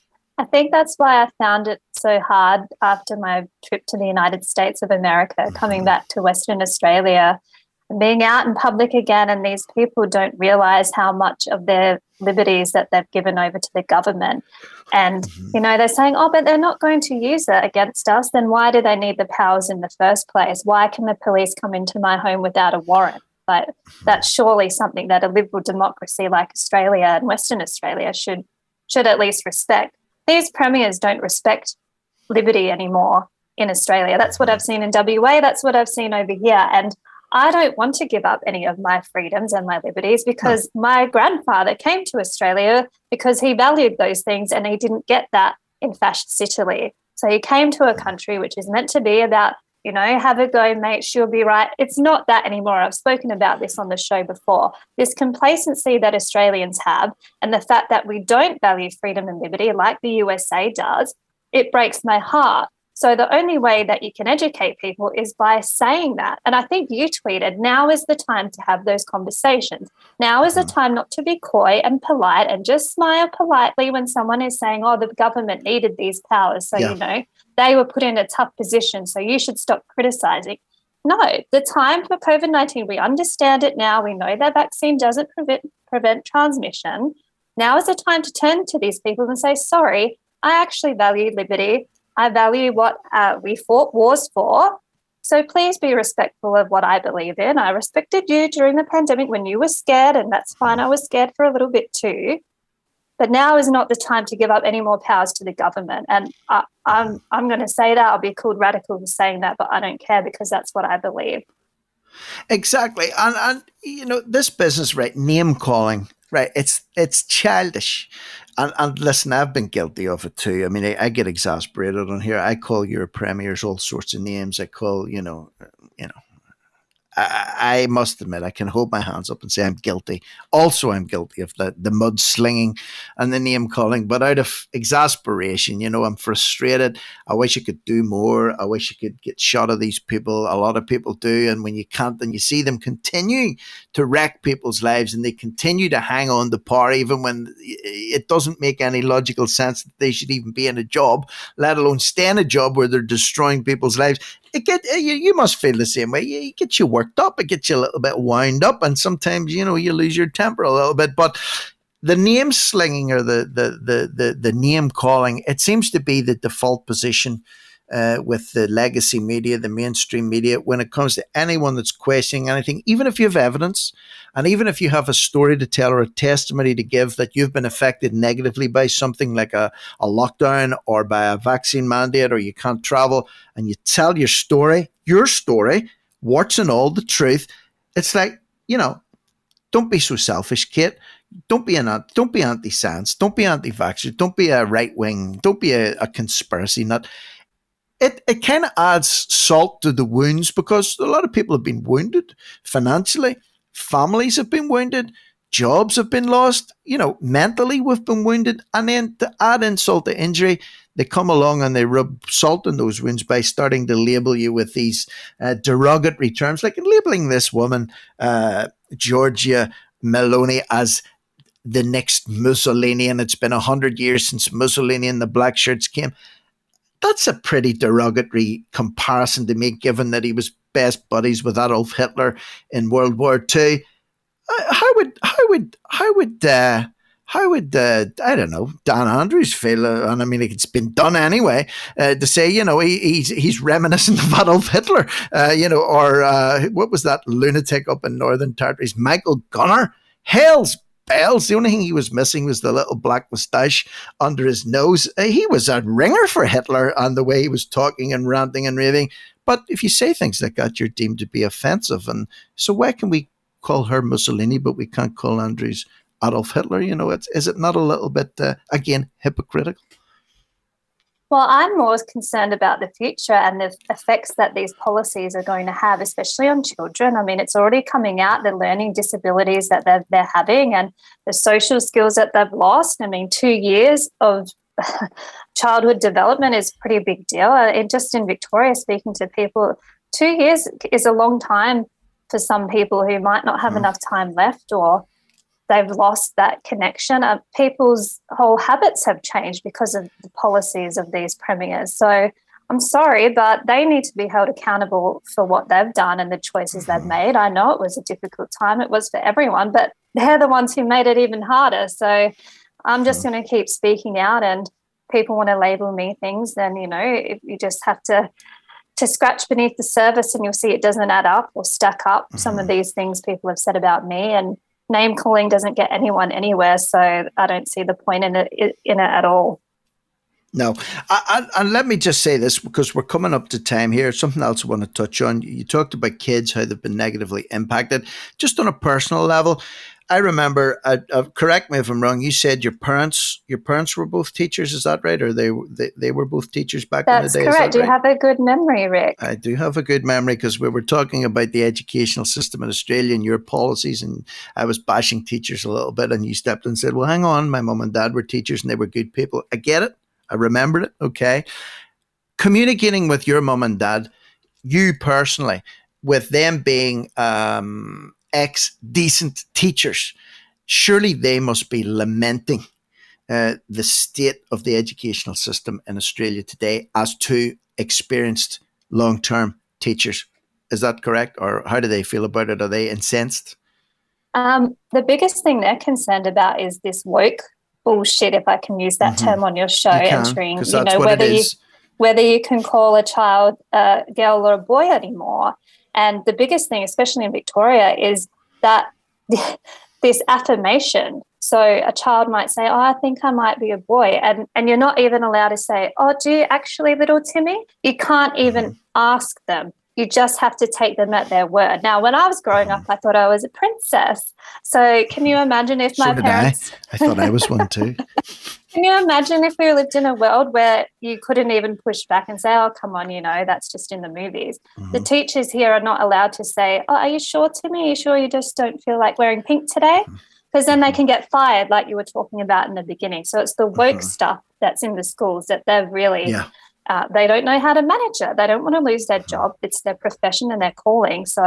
D: I think that's why I found it so hard after my trip to the United States of America, coming back to Western Australia and being out in public again. And these people don't realize how much of their liberties that they've given over to the government. And, mm-hmm. you know, they're saying, oh, but they're not going to use it against us. Then why do they need the powers in the first place? Why can the police come into my home without a warrant? Like, that's surely something that a liberal democracy like Australia and Western Australia should should at least respect. These premiers don't respect liberty anymore in Australia. That's what I've seen in W A. That's what I've seen over here. And I don't want to give up any of my freedoms and my liberties because no. my grandfather came to Australia because he valued those things and he didn't get that in fascist Italy. So he came to a country which is meant to be about, you know, have a go, mate, she'll be right. It's not that anymore. I've spoken about this on the show before. This complacency that Australians have and the fact that we don't value freedom and liberty like the U S A does, it breaks my heart. So the only way that you can educate people is by saying that. And I think you tweeted, now is the time to have those conversations. Now is the time not to be coy and polite and just smile politely when someone is saying, oh, the government needed these powers. So, yeah. you know, they were put in a tough position, so you should stop criticizing. No, the time for COVID nineteen, we understand it now. We know that vaccine doesn't prevent, prevent transmission. Now is the time to turn to these people and say, sorry, I actually value liberty. I value what uh, we fought wars for. So please be respectful of what I believe in. I respected you during the pandemic when you were scared, and that's fine. I was scared for a little bit too. But now is not the time to give up any more powers to the government. And I, I'm I'm going to say that. I'll be called radical for saying that, but I don't care because that's what I believe.
B: Exactly. And, and you know, this business, right, name calling, right, it's it's childish. And, and listen, I've been guilty of it too. I mean, I, I get exasperated on here. I call your premiers all sorts of names. I call, you know, you know, I, I must admit, I can hold my hands up and say I'm guilty. Also, I'm guilty of the, the mudslinging and the name calling, but out of exasperation, you know, I'm frustrated. I wish I could do more. I wish I could get shot of these people. A lot of people do. And when you can't, and you see them continuing to wreck people's lives and they continue to hang on to power, even when it doesn't make any logical sense that they should even be in a job, let alone stay in a job where they're destroying people's lives. It get you, you must feel the same way. It gets you worked up. It gets you a little bit wound up, and sometimes you know you lose your temper a little bit. But the name slinging or the the the the, the name calling, it seems to be the default position uh, with the legacy media, the mainstream media, when it comes to anyone that's questioning anything, even if you have evidence, and even if you have a story to tell or a testimony to give that you've been affected negatively by something like a, a lockdown or by a vaccine mandate or you can't travel, and you tell your story, your story, warts and all, the truth, it's like, you know, don't be so selfish, Kate. Don't be an don't be anti-science. Don't be anti-vaxxer. Don't be a right-wing. Don't be a, a conspiracy nut. It it kind of adds salt to the wounds because a lot of people have been wounded financially. Families have been wounded. jobs have been lost. You know, mentally we've been wounded. And then to add insult to injury, they come along and they rub salt in those wounds by starting to label you with these uh, derogatory terms, like labeling this woman, uh, Giorgia Meloni, as the next Mussolini, and it's been a hundred years since Mussolini and the black shirts came. That's a pretty derogatory comparison to make, given that he was best buddies with Adolf Hitler in World War Two. Uh, how would how would how would uh, how would uh, I don't know, Dan Andrews feel? Uh, and I mean, it's been done anyway. Uh, to say, you know, he, he's he's reminiscent of Adolf Hitler, uh, you know, or uh, what was that lunatic up in Northern Territories, Michael Gunner? Hell's bells. The only thing he was missing was the little black moustache under his nose. Uh, he was a ringer for Hitler, and the way he was talking and ranting and raving. But if you say things like that, you're deemed to be offensive. And so why can we call her Mussolini, but we can't call Andrews Adolf Hitler? You know, it's, is it not a little bit, uh, again, hypocritical?
D: Well, I'm more concerned about the future and the effects that these policies are going to have, especially on children. I mean, it's already coming out, the learning disabilities that they're, they're having and the social skills that they've lost. I mean, two years of childhood development is a pretty big deal. It, just in Victoria, speaking to people, two years is a long time for some people who might not have mm. enough time left, or they've lost that connection. Uh, people's whole habits have changed because of the policies of these premiers. So I'm sorry, but they need to be held accountable for what they've done and the choices they've made. I know it was a difficult time. It was for everyone, but they're the ones who made it even harder. So I'm just going to keep speaking out, and people want to label me things, then, you know, if you just have to to scratch beneath the surface and you'll see it doesn't add up or stack up. Mm-hmm. Some of these things people have said about me, and name calling doesn't get anyone anywhere, so I don't see the point in it in it at all.
B: No, I, I, and let me just say this, because we're coming up to time here. Something else I want to touch on. You talked about kids, how they've been negatively impacted. Just on a personal level, I remember. Uh, uh, correct me if I'm wrong. You said your parents, your parents were both teachers. Is that right? Or they they, they were both teachers back
D: That's
B: in the day?
D: That's correct.
B: Is that right?
D: You have a good memory, Rick.
B: I do have a good memory, because we were talking about the educational system in Australia and your policies, and I was bashing teachers a little bit, and you stepped in and said, "Well, hang on, my mum and dad were teachers and they were good people." I get it. I remembered it. Okay. Communicating with your mum and dad, you personally, with them being um, ex-decent teachers, surely they must be lamenting uh, the state of the educational system in Australia today as two experienced long-term teachers. Is that correct? Or how do they feel about it? Are they incensed?
D: Um, the biggest thing they're concerned about is this woke bullshit, if I can use that mm-hmm. term on your show, you can, entering, you know, whether you whether you can call a child a girl or a boy anymore. And the biggest thing, especially in Victoria, is that this affirmation. So a child might say, "Oh, I think I might be a boy," and and you're not even allowed to say, "Oh, do you actually, little Timmy?" You can't even mm-hmm. ask them. You just have to take them at their word. Now, when I was growing up, I thought I was a princess. So can you imagine if my
B: so
D: parents...
B: I. I thought I was one too.
D: Can you imagine if we lived in a world where you couldn't even push back and say, "Oh, come on, you know, that's just in the movies." Mm-hmm. The teachers here are not allowed to say, "Oh, are you sure, Timmy? Are you sure you just don't feel like wearing pink today?" Because then they can get fired, like you were talking about in the beginning. So it's the woke mm-hmm. stuff that's in the schools that they're really... Yeah. Uh, they don't know how to manage it. They don't want to lose their job. It's their profession and their calling. So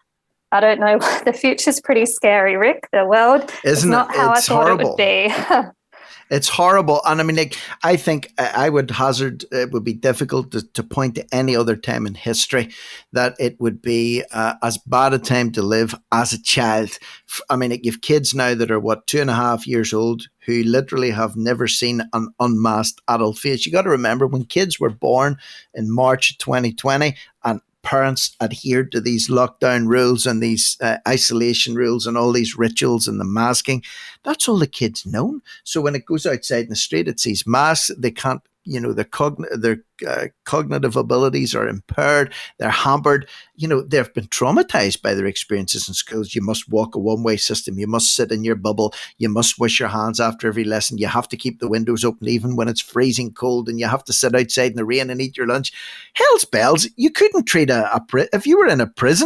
D: I don't know. The future's pretty scary, Rick. The world is not how I thought horrible. It would be.
B: It's horrible. And I mean, like, I think I would hazard it would be difficult to, to point to any other time in history that it would be uh, as bad a time to live as a child. I mean, like, you have kids now that are, what, two and a half years old who literally have never seen an unmasked adult face. You got to remember, when kids were born in March twenty twenty and parents adhered to these lockdown rules and these uh, isolation rules and all these rituals and the masking, that's all the kids know. So when it goes outside in the street, it sees masks. They can't, you know, their, cogn- their uh, cognitive abilities are impaired. They're hampered. You know, they've been traumatized by their experiences in schools. You must walk a one-way system. You must sit in your bubble. You must wash your hands after every lesson. You have to keep the windows open even when it's freezing cold, and you have to sit outside in the rain and eat your lunch. Hell's bells. You couldn't treat a, a pri- if you were in a prison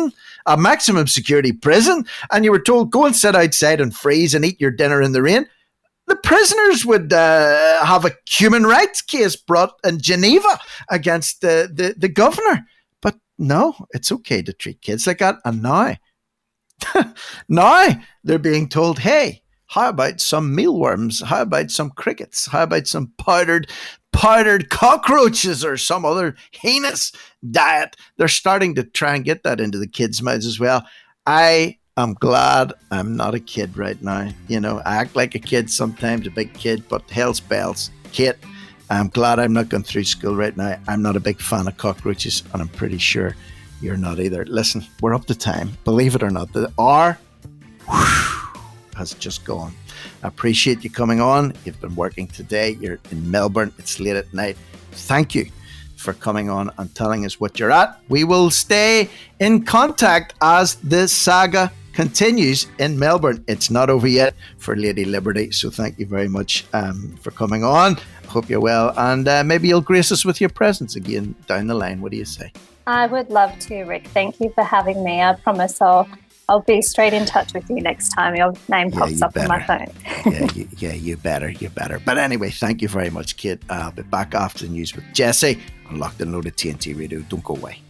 B: a maximum security prison and you were told, go and sit outside and freeze and eat your dinner in the rain, the prisoners would uh, have a human rights case brought in Geneva against the, the, the governor. But no, it's okay to treat kids like that. And now, now they're being told, hey, how about some mealworms? How about some crickets? How about some powdered powdered cockroaches or some other heinous diet? They're starting to try and get that into the kids' mouths as well. I am glad I'm not a kid right now. You know, I act like a kid sometimes, a big kid, but hell's bells. Kate, I'm glad I'm not going through school right now. I'm not a big fan of cockroaches, and I'm pretty sure you're not either. Listen, we're up to time. Believe it or not, the hour has just gone. I appreciate you coming on. You've been working today. You're in Melbourne. It's late at night. Thank you for coming on and telling us what you're at. We will stay in contact as the saga continues in Melbourne. It's not over yet for Lady Liberty. So thank you very much um, for coming on. Hope you're well. And uh, maybe you'll grace us with your presence again down the line. What do you say?
D: I would love to, Rick. Thank you for having me. I promise I'll I'll be straight in touch with you next time your name
B: yeah,
D: pops
B: you
D: up
B: better.
D: on my phone.
B: yeah, you, yeah, you better, you better. But anyway, thank you very much, Kate. I'll be back after the news with Jesse on Locked and Loaded T N T Radio. Don't go away.